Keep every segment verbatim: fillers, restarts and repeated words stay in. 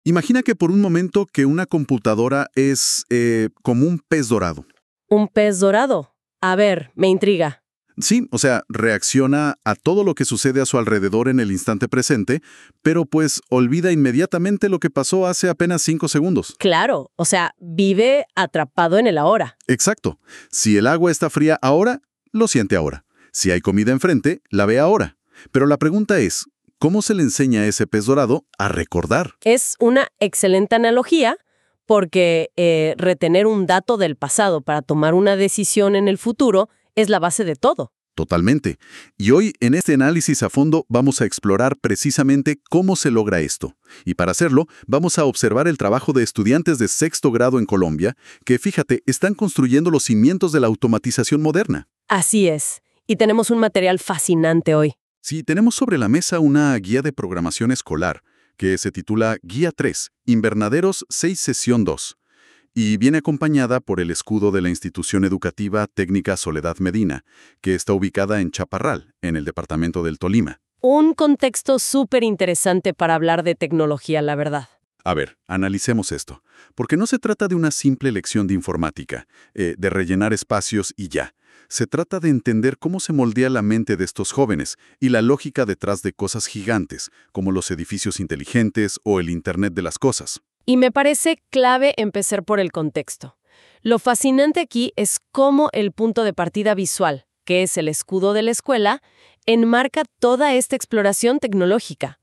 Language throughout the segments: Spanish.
Imagina que por un momento que una computadora es eh, como un pez dorado. ¿Un pez dorado? A ver, me intriga. Sí, o sea, reacciona a todo lo que sucede a su alrededor en el instante presente, pero pues olvida inmediatamente lo que pasó hace apenas cinco segundos. Claro, o sea, vive atrapado en el ahora. Exacto. Si el agua está fría ahora, lo siente ahora. Si hay comida enfrente, la ve ahora. Pero la pregunta es, ¿cómo se le enseña a ese pez dorado a recordar? Es una excelente analogía porque eh, retener un dato del pasado para tomar una decisión en el futuro es la base de todo. Totalmente. Y hoy, en este análisis a fondo, vamos a explorar precisamente cómo se logra esto. Y para hacerlo, vamos a observar el trabajo de estudiantes de sexto grado en Colombia, que, fíjate, están construyendo los cimientos de la automatización moderna. Así es. Y tenemos un material fascinante hoy. Sí, tenemos sobre la mesa una guía de programación escolar, que se titula Guía tres, Invernaderos seis Sesión dos. Y viene acompañada por el escudo de la institución educativa técnica Soledad Medina, que está ubicada en Chaparral, en el departamento del Tolima. Un contexto súper interesante para hablar de tecnología, la verdad. A ver, analicemos esto, porque no se trata de una simple lección de informática, eh, de rellenar espacios y ya. Se trata de entender cómo se moldea la mente de estos jóvenes y la lógica detrás de cosas gigantes, como los edificios inteligentes o el Internet de las cosas. Y me parece clave empezar por el contexto. Lo fascinante aquí es cómo el punto de partida visual, que es el escudo de la escuela, enmarca toda esta exploración tecnológica.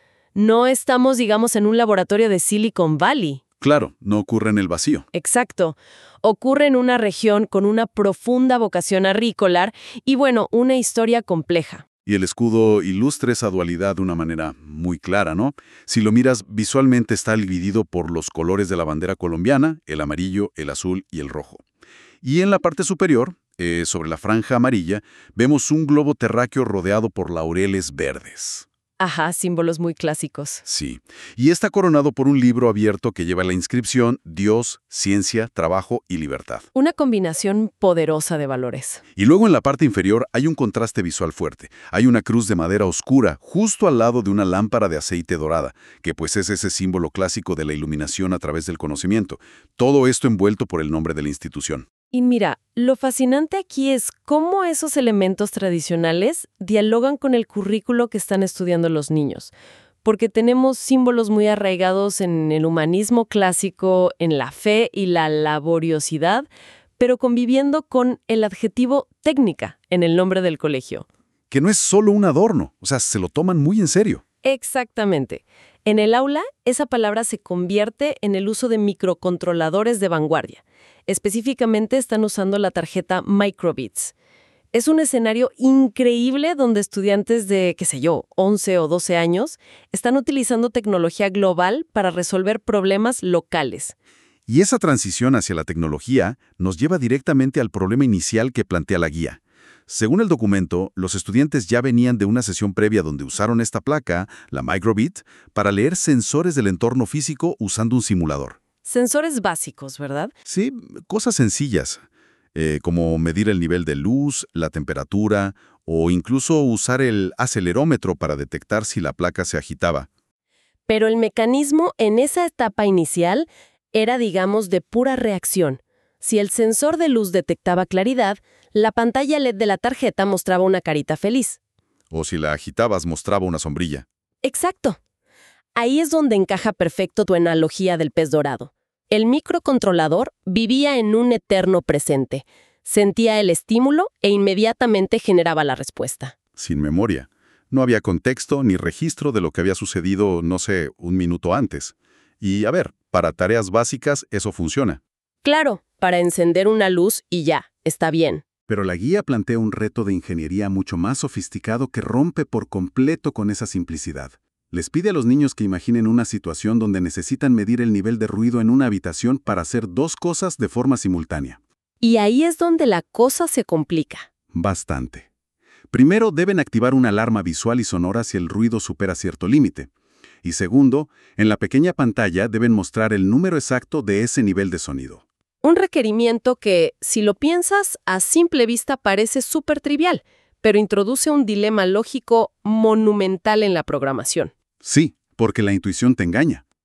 No estamos, digamos, en un laboratorio de Silicon Valley. Claro, no ocurre en el vacío. Exacto. Ocurre en una región con una profunda vocación agrícola y, bueno, una historia compleja. Y el escudo ilustra esa dualidad de una manera muy clara, ¿no? Si lo miras, visualmente está dividido por los colores de la bandera colombiana, el amarillo, el azul y el rojo. Y en la parte superior, eh, sobre la franja amarilla, vemos un globo terráqueo rodeado por laureles verdes. Ajá, símbolos muy clásicos. Sí, y está coronado por un libro abierto que lleva la inscripción Dios, Ciencia, Trabajo y Libertad. Una combinación poderosa de valores. Y luego en la parte inferior hay un contraste visual fuerte. Hay una cruz de madera oscura justo al lado de una lámpara de aceite dorada, que pues es ese símbolo clásico de la iluminación a través del conocimiento. Todo esto envuelto por el nombre de la institución. Y mira, lo fascinante aquí es cómo esos elementos tradicionales dialogan con el currículo que están estudiando los niños. Porque tenemos símbolos muy arraigados en el humanismo clásico, en la fe y la laboriosidad, pero conviviendo con el adjetivo técnica en el nombre del colegio. Que no es solo un adorno, o sea, se lo toman muy en serio. Exactamente. En el aula, esa palabra se convierte en el uso de microcontroladores de vanguardia. Específicamente están usando la tarjeta Microbits. Es un escenario increíble donde estudiantes de, qué sé yo, once o doce años están utilizando tecnología global para resolver problemas locales. Y esa transición hacia la tecnología nos lleva directamente al problema inicial que plantea la guía. Según el documento, los estudiantes ya venían de una sesión previa donde usaron esta placa, la Microbit, para leer sensores del entorno físico usando un simulador. Sensores básicos, ¿verdad? Sí, cosas sencillas, eh, como medir el nivel de luz, la temperatura, o incluso usar el acelerómetro para detectar si la placa se agitaba. Pero el mecanismo en esa etapa inicial era, digamos, de pura reacción. Si el sensor de luz detectaba claridad, la pantalla L E D de la tarjeta mostraba una carita feliz. O si la agitabas, mostraba una sombrilla. Exacto. Ahí es donde encaja perfecto tu analogía del pez dorado. El microcontrolador vivía en un eterno presente. Sentía el estímulo e inmediatamente generaba la respuesta. Sin memoria. No había contexto ni registro de lo que había sucedido, no sé, un minuto antes. Y a ver, para tareas básicas eso funciona. Claro, para encender una luz y ya, está bien. Pero la guía plantea un reto de ingeniería mucho más sofisticado que rompe por completo con esa simplicidad. Les pide a los niños que imaginen una situación donde necesitan medir el nivel de ruido en una habitación para hacer dos cosas de forma simultánea. Y ahí es donde la cosa se complica. Bastante. Primero, deben activar una alarma visual y sonora si el ruido supera cierto límite. Y segundo, en la pequeña pantalla deben mostrar el número exacto de ese nivel de sonido. Un requerimiento que, si lo piensas, a simple vista parece súper trivial, pero introduce un dilema lógico monumental en la programación. Sí, porque la intuición te engaña.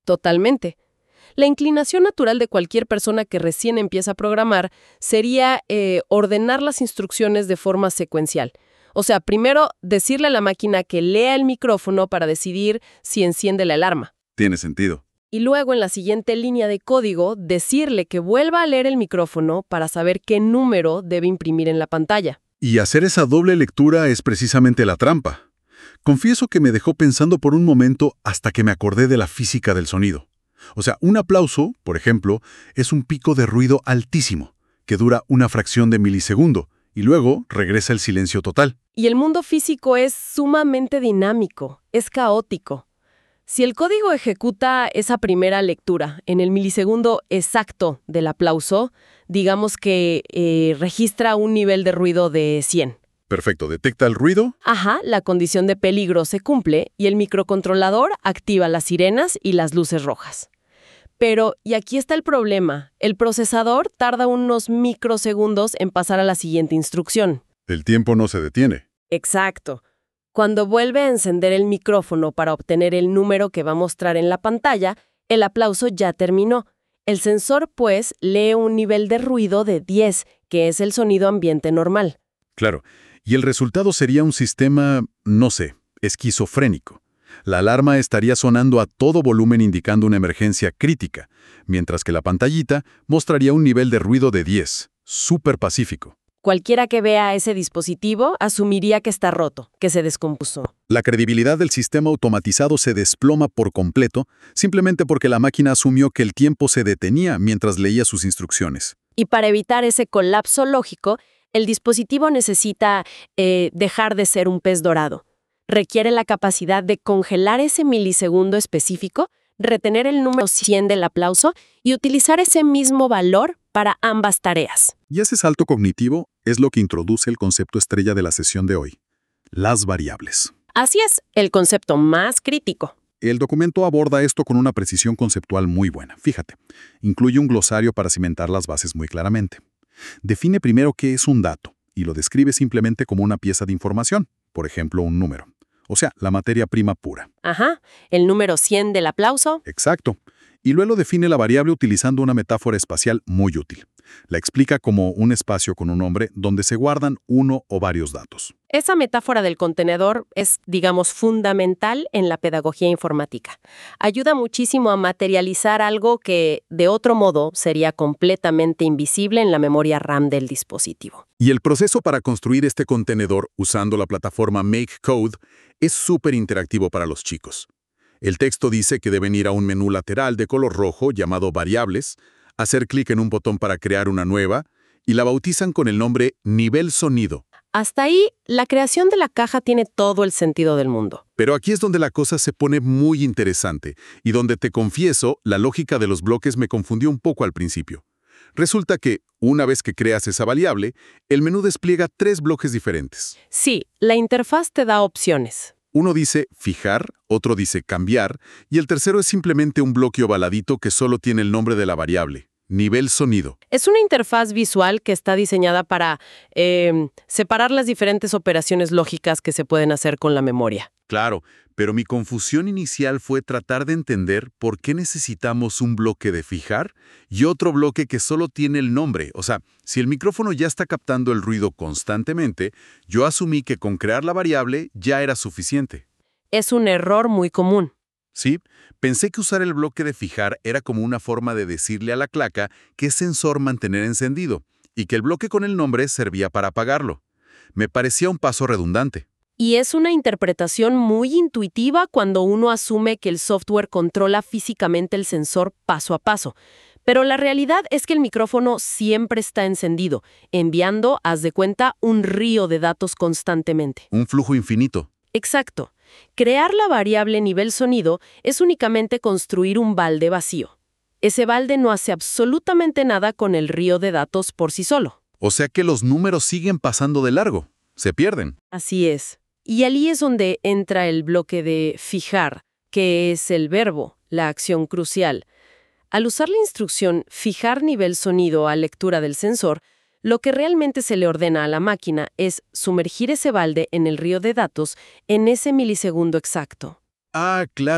Totalmente. La inclinación natural de cualquier persona que recién empieza a programar sería eh, ordenar las instrucciones de forma secuencial. O sea, primero decirle a la máquina que lea el micrófono para decidir si enciende la alarma. Tiene sentido. Y luego en la siguiente línea de código decirle que vuelva a leer el micrófono para saber qué número debe imprimir en la pantalla. Y hacer esa doble lectura es precisamente la trampa. Confieso que me dejó pensando por un momento hasta que me acordé de la física del sonido. O sea, un aplauso, por ejemplo, es un pico de ruido altísimo, que dura una fracción de milisegundo, y luego regresa el silencio total. Y el mundo físico es sumamente dinámico, es caótico. Si el código ejecuta esa primera lectura en el milisegundo exacto del aplauso, digamos que eh, registra un nivel de ruido de cien. Perfecto, detecta el ruido. Ajá, la condición de peligro se cumple y el microcontrolador activa las sirenas y las luces rojas. Pero, y aquí está el problema, el procesador tarda unos microsegundos en pasar a la siguiente instrucción. El tiempo no se detiene. Exacto. Cuando vuelve a encender el micrófono para obtener el número que va a mostrar en la pantalla, el aplauso ya terminó. El sensor, pues, lee un nivel de ruido de diez, que es el sonido ambiente normal. Claro, y el resultado sería un sistema, no sé, esquizofrénico. La alarma estaría sonando a todo volumen indicando una emergencia crítica, mientras que la pantallita mostraría un nivel de ruido de diez, súper pacífico. Cualquiera que vea ese dispositivo asumiría que está roto, que se descompuso. La credibilidad del sistema automatizado se desploma por completo, simplemente porque la máquina asumió que el tiempo se detenía mientras leía sus instrucciones. Y para evitar ese colapso lógico, el dispositivo necesita eh, dejar de ser un pez dorado. Requiere la capacidad de congelar ese milisegundo específico, retener el número cien del aplauso y utilizar ese mismo valor para ambas tareas. Y ese salto cognitivo es lo que introduce el concepto estrella de la sesión de hoy, las variables. Así es, el concepto más crítico. El documento aborda esto con una precisión conceptual muy buena. Fíjate, incluye un glosario para cimentar las bases muy claramente. Define primero qué es un dato y lo describe simplemente como una pieza de información, por ejemplo, un número. O sea, la materia prima pura. Ajá, el número cien del aplauso. Exacto. Y luego define la variable utilizando una metáfora espacial muy útil. La explica como un espacio con un nombre donde se guardan uno o varios datos. Esa metáfora del contenedor es, digamos, fundamental en la pedagogía informática. Ayuda muchísimo a materializar algo que, de otro modo, sería completamente invisible en la memoria RAM del dispositivo. Y el proceso para construir este contenedor usando la plataforma MakeCode es súper interactivo para los chicos. El texto dice que deben ir a un menú lateral de color rojo llamado Variables, hacer clic en un botón para crear una nueva y la bautizan con el nombre Nivel Sonido. Hasta ahí, la creación de la caja tiene todo el sentido del mundo. Pero aquí es donde la cosa se pone muy interesante y donde te confieso, la lógica de los bloques me confundió un poco al principio. Resulta que, una vez que creas esa variable, el menú despliega tres bloques diferentes. Sí, la interfaz te da opciones. Uno dice fijar, otro dice cambiar, y el tercero es simplemente un bloque ovaladito que solo tiene el nombre de la variable, nivel sonido. Es una interfaz visual que está diseñada para eh, separar las diferentes operaciones lógicas que se pueden hacer con la memoria. Claro, pero mi confusión inicial fue tratar de entender por qué necesitamos un bloque de fijar y otro bloque que solo tiene el nombre. O sea, si el micrófono ya está captando el ruido constantemente, yo asumí que con crear la variable ya era suficiente. Es un error muy común. Sí, pensé que usar el bloque de fijar era como una forma de decirle a la claca qué sensor mantener encendido y que el bloque con el nombre servía para apagarlo. Me parecía un paso redundante. Y es una interpretación muy intuitiva cuando uno asume que el software controla físicamente el sensor paso a paso. Pero la realidad es que el micrófono siempre está encendido, enviando, haz de cuenta, un río de datos constantemente. Un flujo infinito. Exacto. Crear la variable nivel sonido es únicamente construir un balde vacío. Ese balde no hace absolutamente nada con el río de datos por sí solo. O sea que los números siguen pasando de largo. Se pierden. Así es. Y allí es donde entra el bloque de fijar, que es el verbo, la acción crucial. Al usar la instrucción fijar nivel sonido a lectura del sensor, lo que realmente se le ordena a la máquina es sumergir ese balde en el río de datos en ese milisegundo exacto. Ah, claro.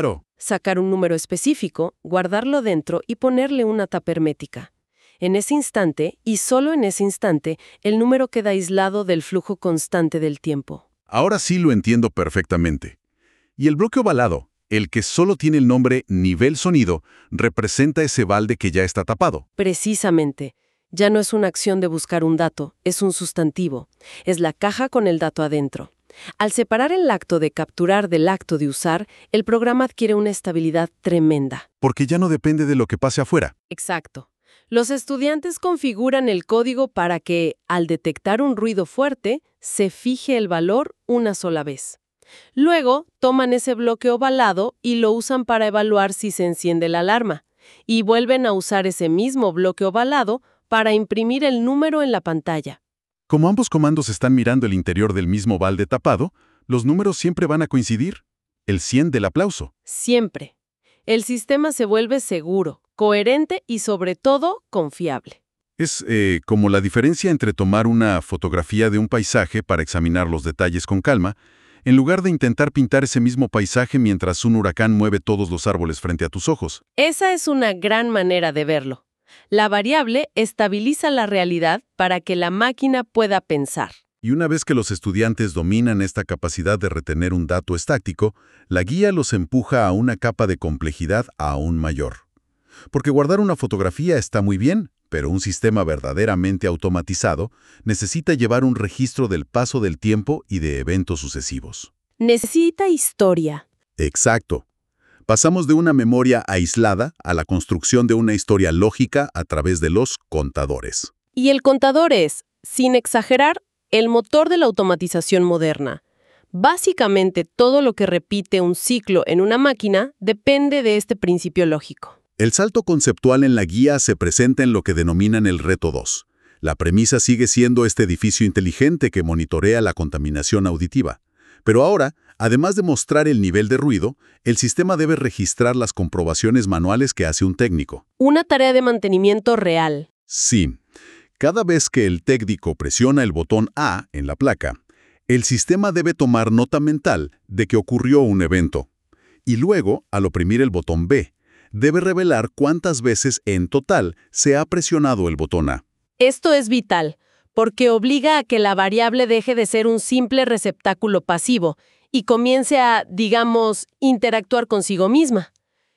sacar un número específico, guardarlo dentro y ponerle una tapa hermética. En ese instante, y solo en ese instante, el número queda aislado del flujo constante del tiempo. Ahora sí lo entiendo perfectamente. Y el bloque ovalado, el que solo tiene el nombre nivel sonido, representa ese balde que ya está tapado. Precisamente. Ya no es una acción de buscar un dato, es un sustantivo. Es la caja con el dato adentro. Al separar el acto de capturar del acto de usar, el programa adquiere una estabilidad tremenda. Porque ya no depende de lo que pase afuera. Exacto. Los estudiantes configuran el código para que, al detectar un ruido fuerte, se fije el valor una sola vez. Luego, toman ese bloque ovalado y lo usan para evaluar si se enciende la alarma. Y vuelven a usar ese mismo bloque ovalado para imprimir el número en la pantalla. Como ambos comandos están mirando el interior del mismo balde tapado, los números siempre van a coincidir. El cien del aplauso. Siempre. El sistema se vuelve seguro, coherente y, sobre todo, confiable. Es eh, como la diferencia entre tomar una fotografía de un paisaje para examinar los detalles con calma, en lugar de intentar pintar ese mismo paisaje mientras un huracán mueve todos los árboles frente a tus ojos. Esa es una gran manera de verlo. La variable estabiliza la realidad para que la máquina pueda pensar. Y una vez que los estudiantes dominan esta capacidad de retener un dato estático, la guía los empuja a una capa de complejidad aún mayor. Porque guardar una fotografía está muy bien, pero un sistema verdaderamente automatizado necesita llevar un registro del paso del tiempo y de eventos sucesivos. Necesita historia. Exacto. Pasamos de una memoria aislada a la construcción de una historia lógica a través de los contadores. Y el contador es, sin exagerar, el motor de la automatización moderna. Básicamente, todo lo que repite un ciclo en una máquina depende de este principio lógico. El salto conceptual en la guía se presenta en lo que denominan el reto dos. La premisa sigue siendo este edificio inteligente que monitorea la contaminación auditiva. Pero ahora, además de mostrar el nivel de ruido, el sistema debe registrar las comprobaciones manuales que hace un técnico. Una tarea de mantenimiento real. Sí. Cada vez que el técnico presiona el botón A en la placa, el sistema debe tomar nota mental de que ocurrió un evento. Y luego, al oprimir el botón B, debe revelar cuántas veces en total se ha presionado el botón A. Esto es vital, porque obliga a que la variable deje de ser un simple receptáculo pasivo y comience a, digamos, interactuar consigo misma.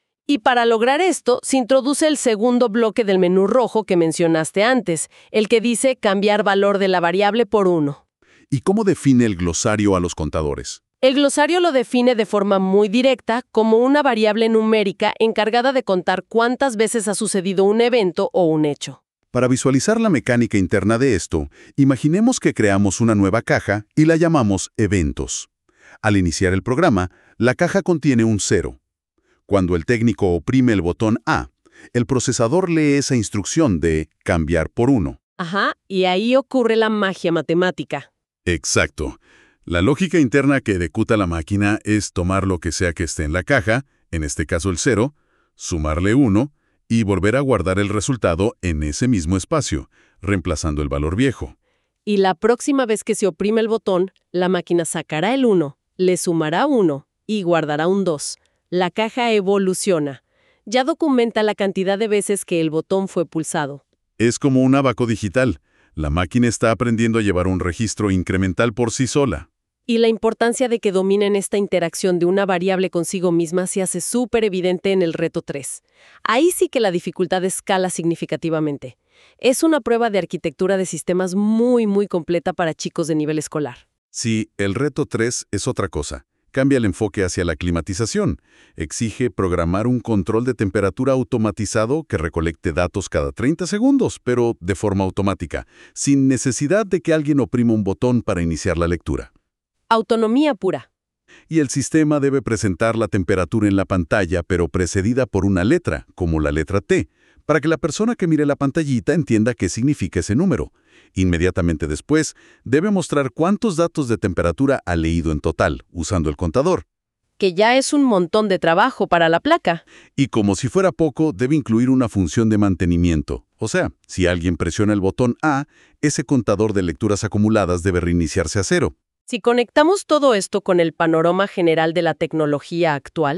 Y para lograr esto, se introduce el segundo bloque del menú rojo que mencionaste antes, el que dice cambiar valor de la variable por uno. ¿Y cómo define el glosario a los contadores? El glosario lo define de forma muy directa como una variable numérica encargada de contar cuántas veces ha sucedido un evento o un hecho. Para visualizar la mecánica interna de esto, imaginemos que creamos una nueva caja y la llamamos eventos. Al iniciar el programa, la caja contiene un cero. Cuando el técnico oprime el botón A, el procesador lee esa instrucción de cambiar por uno. Ajá, y ahí ocurre la magia matemática. Exacto. La lógica interna que ejecuta la máquina es tomar lo que sea que esté en la caja, en este caso el cero, sumarle uno y volver a guardar el resultado en ese mismo espacio, reemplazando el valor viejo. Y la próxima vez que se oprime el botón, la máquina sacará el uno, le sumará uno y guardará un dos. La caja evoluciona. Ya documenta la cantidad de veces que el botón fue pulsado. Es como un abaco digital. La máquina está aprendiendo a llevar un registro incremental por sí sola. Y la importancia de que dominen esta interacción de una variable consigo misma se hace súper evidente en el reto tres. Ahí sí que la dificultad escala significativamente. Es una prueba de arquitectura de sistemas muy, muy completa para chicos de nivel escolar. Sí, el reto tres es otra cosa. Cambia el enfoque hacia la climatización. Exige programar un control de temperatura automatizado que recolecte datos cada treinta segundos, pero de forma automática, sin necesidad de que alguien oprima un botón para iniciar la lectura. Autonomía pura. Y el sistema debe presentar la temperatura en la pantalla, pero precedida por una letra, como la letra T, para que la persona que mire la pantallita entienda qué significa ese número. Inmediatamente después, debe mostrar cuántos datos de temperatura ha leído en total, usando el contador. Que ya es un montón de trabajo para la placa. Y como si fuera poco, debe incluir una función de mantenimiento. O sea, si alguien presiona el botón A, ese contador de lecturas acumuladas debe reiniciarse a cero. Si conectamos todo esto con el panorama general de la tecnología actual,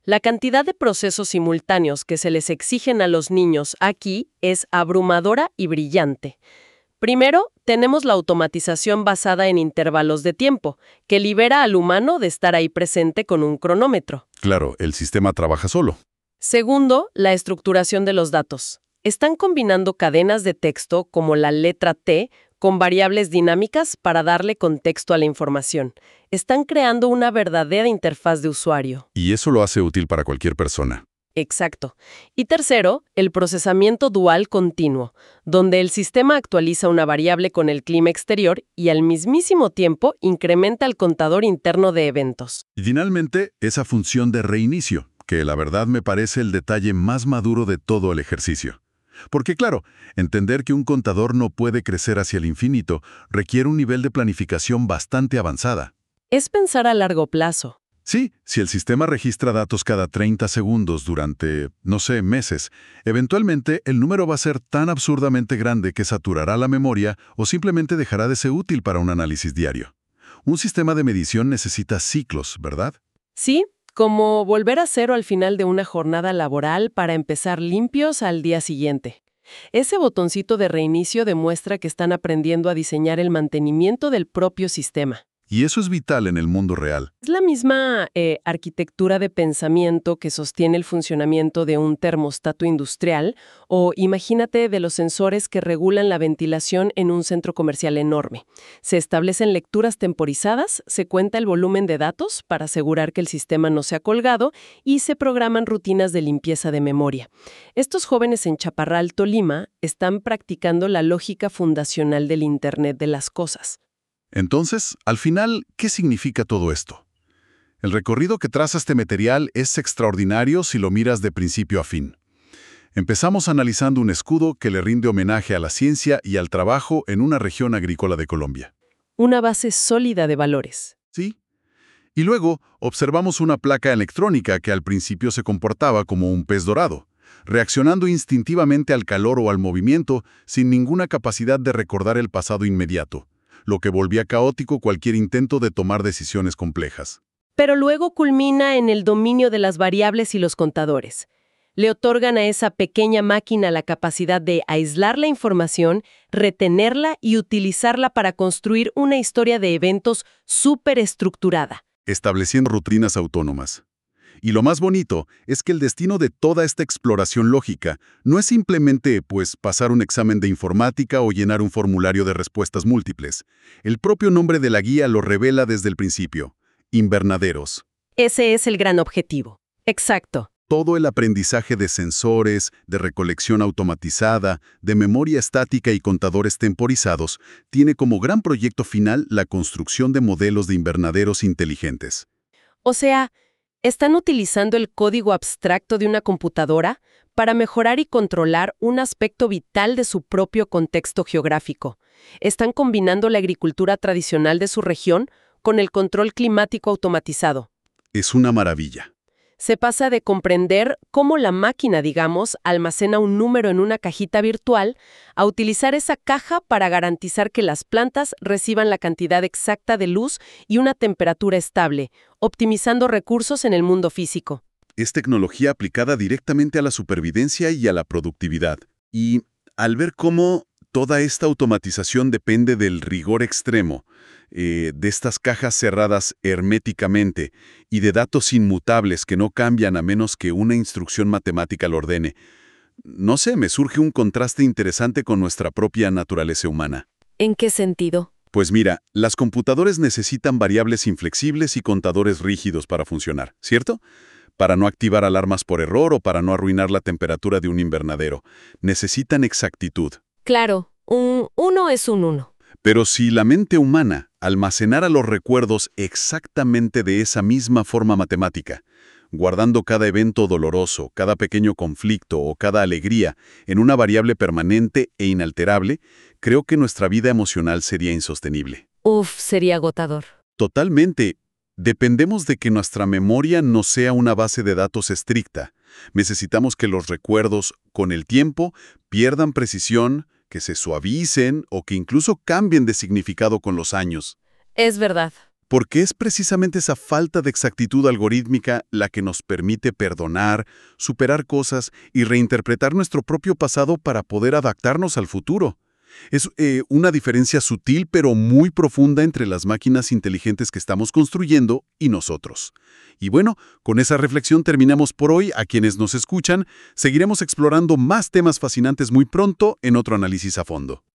La cantidad de procesos simultáneos que se les exigen a los niños aquí es abrumadora y brillante. Primero, tenemos la automatización basada en intervalos de tiempo, que libera al humano de estar ahí presente con un cronómetro. Claro, el sistema trabaja solo. Segundo, la estructuración de los datos. Están combinando cadenas de texto como la letra T con variables dinámicas para darle contexto a la información. Están creando una verdadera interfaz de usuario. Y eso lo hace útil para cualquier persona. Exacto. Y tercero, el procesamiento dual continuo, donde el sistema actualiza una variable con el clima exterior y al mismísimo tiempo incrementa el contador interno de eventos. Y finalmente, esa función de reinicio, que la verdad me parece el detalle más maduro de todo el ejercicio. Porque claro, entender que un contador no puede crecer hacia el infinito requiere un nivel de planificación bastante avanzada. Es pensar a largo plazo. Sí, si el sistema registra datos cada treinta segundos durante, no sé, meses, eventualmente el número va a ser tan absurdamente grande que saturará la memoria o simplemente dejará de ser útil para un análisis diario. Un sistema de medición necesita ciclos, ¿verdad? Sí, como volver a cero al final de una jornada laboral para empezar limpios al día siguiente. Ese botoncito de reinicio demuestra que están aprendiendo a diseñar el mantenimiento del propio sistema. Y eso es vital en el mundo real. Es la misma eh, arquitectura de pensamiento que sostiene el funcionamiento de un termostato industrial, o imagínate de los sensores que regulan la ventilación en un centro comercial enorme. Se establecen lecturas temporizadas, se cuenta el volumen de datos para asegurar que el sistema no sea colgado y se programan rutinas de limpieza de memoria. Estos jóvenes en Chaparral, Tolima, están practicando la lógica fundacional del Internet de las cosas. Entonces, al final, ¿qué significa todo esto? El recorrido que traza este material es extraordinario si lo miras de principio a fin. Empezamos analizando un escudo que le rinde homenaje a la ciencia y al trabajo en una región agrícola de Colombia. Una base sólida de valores. ¿Sí? Y luego observamos una placa electrónica que al principio se comportaba como un pez dorado, reaccionando instintivamente al calor o al movimiento sin ninguna capacidad de recordar el pasado inmediato, lo que volvía caótico cualquier intento de tomar decisiones complejas. Pero luego culmina en el dominio de las variables y los contadores. Le otorgan a esa pequeña máquina la capacidad de aislar la información, retenerla y utilizarla para construir una historia de eventos superestructurada. Estableciendo rutinas autónomas. Y lo más bonito es que el destino de toda esta exploración lógica no es simplemente, pues, pasar un examen de informática o llenar un formulario de respuestas múltiples. El propio nombre de la guía lo revela desde el principio. Invernaderos. Ese es el gran objetivo. Exacto. Todo el aprendizaje de sensores, de recolección automatizada, de memoria estática y contadores temporizados tiene como gran proyecto final la construcción de modelos de invernaderos inteligentes. O sea, están utilizando el código abstracto de una computadora para mejorar y controlar un aspecto vital de su propio contexto geográfico. Están combinando la agricultura tradicional de su región con el control climático automatizado. Es una maravilla. Se pasa de comprender cómo la máquina, digamos, almacena un número en una cajita virtual a utilizar esa caja para garantizar que las plantas reciban la cantidad exacta de luz y una temperatura estable, optimizando recursos en el mundo físico. Es tecnología aplicada directamente a la supervivencia y a la productividad. Y al ver cómo toda esta automatización depende del rigor extremo, eh, de estas cajas cerradas herméticamente y de datos inmutables que no cambian a menos que una instrucción matemática lo ordene, no sé, me surge un contraste interesante con nuestra propia naturaleza humana. ¿En qué sentido? Pues mira, las computadoras necesitan variables inflexibles y contadores rígidos para funcionar, ¿cierto? Para no activar alarmas por error o para no arruinar la temperatura de un invernadero. Necesitan exactitud. Claro, un uno es un uno. Pero si la mente humana almacenara los recuerdos exactamente de esa misma forma matemática, guardando cada evento doloroso, cada pequeño conflicto o cada alegría en una variable permanente e inalterable, creo que nuestra vida emocional sería insostenible. Uf, sería agotador. Totalmente. Dependemos de que nuestra memoria no sea una base de datos estricta. Necesitamos que los recuerdos, con el tiempo, pierdan precisión, que se suavicen o que incluso cambien de significado con los años. Es verdad. Porque es precisamente esa falta de exactitud algorítmica la que nos permite perdonar, superar cosas y reinterpretar nuestro propio pasado para poder adaptarnos al futuro. Es eh, una diferencia sutil pero muy profunda entre las máquinas inteligentes que estamos construyendo y nosotros. Y bueno, con esa reflexión terminamos por hoy. A quienes nos escuchan, seguiremos explorando más temas fascinantes muy pronto en otro análisis a fondo.